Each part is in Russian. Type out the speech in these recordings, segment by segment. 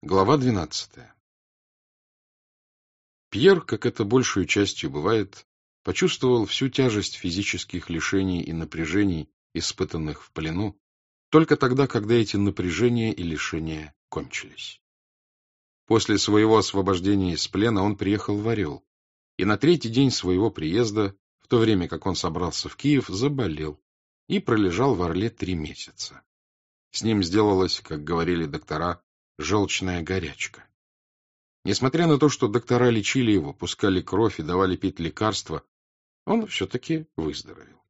Глава 12. Пьер, как это большую частью бывает, почувствовал всю тяжесть физических лишений и напряжений, испытанных в плену, только тогда, когда эти напряжения и лишения кончились. После своего освобождения из плена он приехал в Орел, и на третий день своего приезда, в то время как он собрался в Киев, заболел и пролежал в Орле 3 месяца. С ним сделалась, как говорили доктора, желчная горячка. Несмотря на то, что доктора лечили его, пускали кровь и давали пить лекарства, он все-таки выздоровел.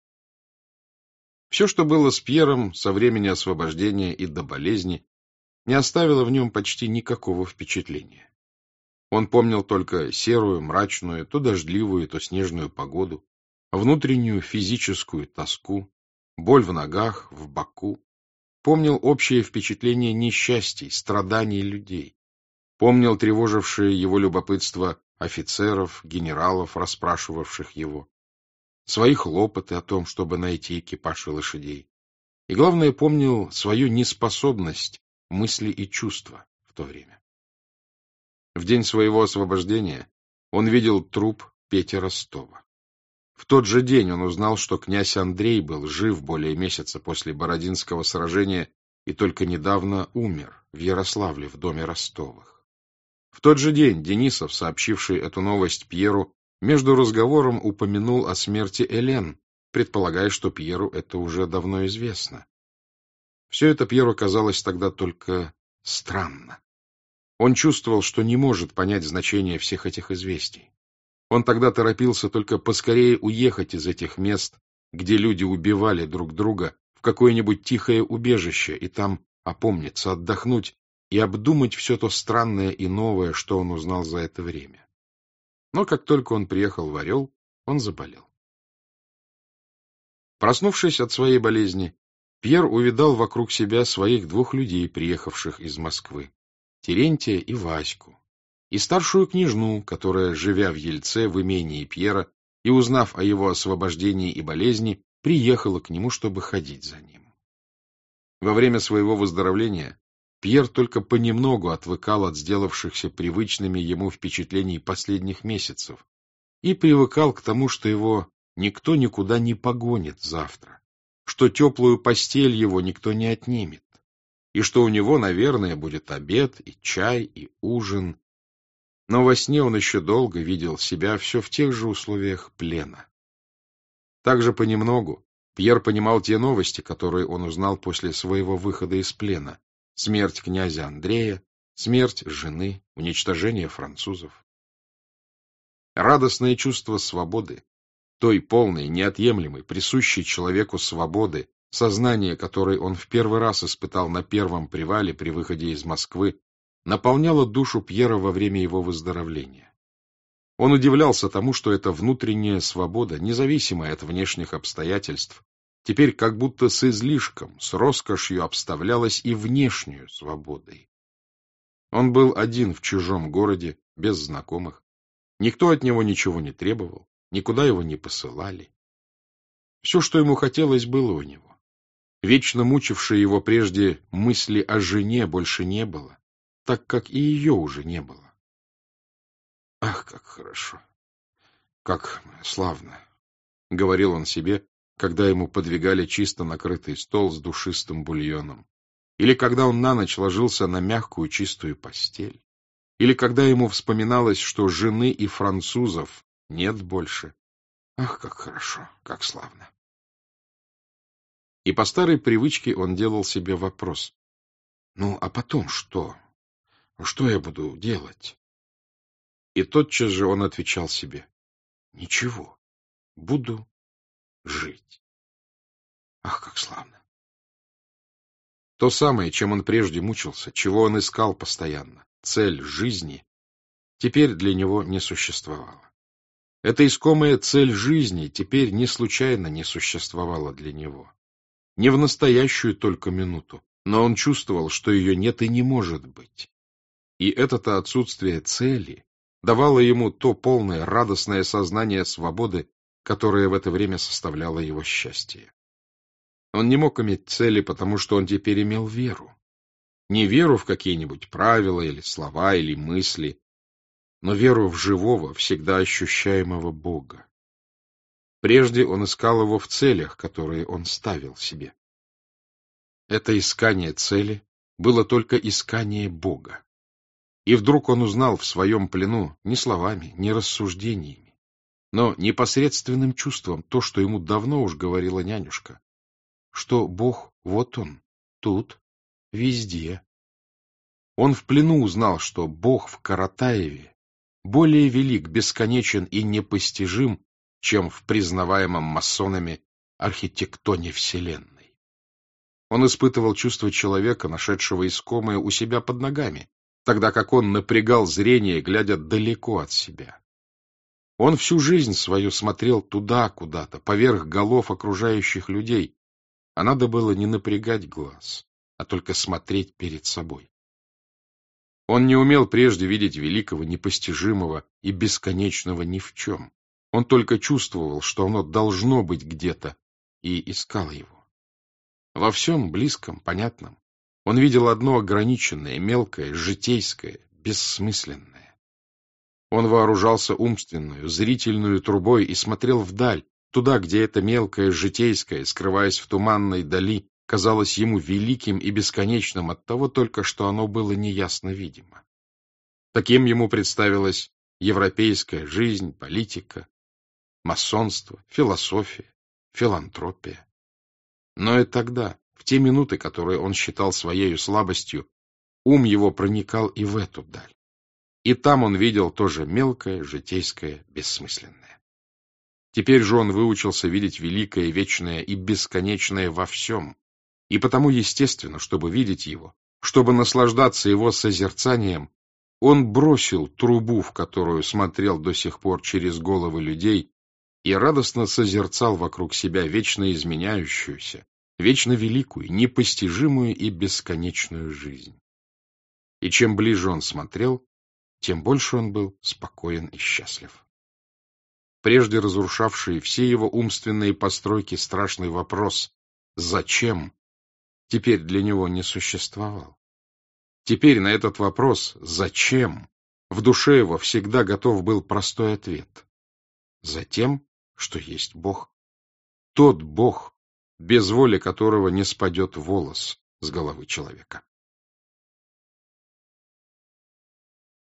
Все, что было с Пьером со времени освобождения и до болезни, не оставило в нем почти никакого впечатления. Он помнил только серую, мрачную, то дождливую, то снежную погоду, внутреннюю физическую тоску, боль в ногах, в боку. Помнил общее впечатление несчастий, страданий людей. Помнил тревожившее его любопытство офицеров, генералов, расспрашивавших его. Свои хлопоты о том, чтобы найти экипаж и лошадей. И, главное, помнил свою неспособность мысли и чувства в то время. В день своего освобождения он видел труп Пети Ростова. В тот же день он узнал, что князь Андрей был жив более месяца после Бородинского сражения и только недавно умер в Ярославле в доме Ростовых. В тот же день Денисов, сообщивший эту новость Пьеру, между разговором упомянул о смерти Элен, предполагая, что Пьеру это уже давно известно. Все это Пьеру казалось тогда только странно. Он чувствовал, что не может понять значение всех этих известий. Он тогда торопился только поскорее уехать из этих мест, где люди убивали друг друга, в какое-нибудь тихое убежище, и там опомниться, отдохнуть и обдумать все то странное и новое, что он узнал за это время. Но как только он приехал в Орел, он заболел. Проснувшись от своей болезни, Пьер увидал вокруг себя своих 2 людей, приехавших из Москвы, Терентия и Ваську, и старшую княжну, которая, живя в Ельце в имении Пьера и узнав о его освобождении и болезни, приехала к нему, чтобы ходить за ним. Во время своего выздоровления Пьер только понемногу отвыкал от сделавшихся привычными ему впечатлений последних месяцев и привыкал к тому, что его никто никуда не погонит завтра, что теплую постель его никто не отнимет, и что у него, наверное, будет обед и чай и ужин. Но во сне он еще долго видел себя все в тех же условиях плена. Также понемногу Пьер понимал те новости, которые он узнал после своего выхода из плена: смерть князя Андрея, смерть жены, уничтожение французов. Радостное чувство свободы, той полной, неотъемлемой, присущей человеку свободы, сознание которой он в первый раз испытал на первом привале при выходе из Москвы, наполняло душу Пьера во время его выздоровления. Он удивлялся тому, что эта внутренняя свобода, независимая от внешних обстоятельств, теперь как будто с излишком, с роскошью обставлялась и внешнюю свободой. Он был один в чужом городе, без знакомых. Никто от него ничего не требовал, никуда его не посылали. Все, что ему хотелось, было у него. Вечно мучившие его прежде мысли о жене больше не было, так как и ее уже не было. «Ах, как хорошо! Как славно!» — говорил он себе, когда ему подвигали чисто накрытый стол с душистым бульоном, или когда он на ночь ложился на мягкую чистую постель, или когда ему вспоминалось, что жены и французов нет больше. Ах, как хорошо, как славно! И по старой привычке он делал себе вопрос: ну, а потом что? Что я буду делать? И тотчас же он отвечал себе: ничего, буду жить. Ах, как славно! То самое, чем он прежде мучился, чего он искал постоянно, цель жизни, теперь для него не существовала. Эта искомая цель жизни теперь не случайно не существовала для него. Не в настоящую только минуту, но он чувствовал, что ее нет и не может быть. И это-то отсутствие цели давало ему то полное радостное сознание свободы, которое в это время составляло его счастье. Он не мог иметь цели, потому что он теперь имел веру. Не веру в какие-нибудь правила или слова или мысли, но веру в живого, всегда ощущаемого Бога. Прежде он искал его в целях, которые он ставил себе. Это искание цели было только искание Бога. И вдруг он узнал в своем плену не словами, не рассуждениями, но непосредственным чувством то, что ему давно уж говорила нянюшка, что Бог вот он, тут, везде. Он в плену узнал, что Бог в Каратаеве более велик, бесконечен и непостижим, чем в признаваемом масонами архитектоне Вселенной. Он испытывал чувство человека, нашедшего искомое у себя под ногами, тогда как он напрягал зрение, глядя далеко от себя. Он всю жизнь свою смотрел туда куда-то, поверх голов окружающих людей, а надо было не напрягать глаз, а только смотреть перед собой. Он не умел прежде видеть великого, непостижимого и бесконечного ни в чем. Он только чувствовал, что оно должно быть где-то, и искал его. Во всем близком, понятном он видел одно ограниченное, мелкое, житейское, бессмысленное. Он вооружался умственную, зрительную трубой и смотрел вдаль, туда, где это мелкое, житейское, скрываясь в туманной дали, казалось ему великим и бесконечным от того только, что оно было неясно видимо. Таким ему представилась европейская жизнь, политика, масонство, философия, филантропия. Но и тогда, в те минуты, которые он считал своею слабостью, ум его проникал и в эту даль. И там он видел тоже мелкое, житейское, бессмысленное. Теперь же он выучился видеть великое, вечное и бесконечное во всем, и потому естественно, чтобы видеть его, чтобы наслаждаться его созерцанием, он бросил трубу, в которую смотрел до сих пор через головы людей, и радостно созерцал вокруг себя вечно изменяющуюся, вечно великую, непостижимую и бесконечную жизнь. И чем ближе он смотрел, тем больше он был спокоен и счастлив. Прежде разрушавший все его умственные постройки страшный вопрос «Зачем?» теперь для него не существовал. Теперь на этот вопрос «Зачем?» в душе его всегда готов был простой ответ. Затем, что есть Бог. Тот Бог, без воли которого не спадет волос с головы человека.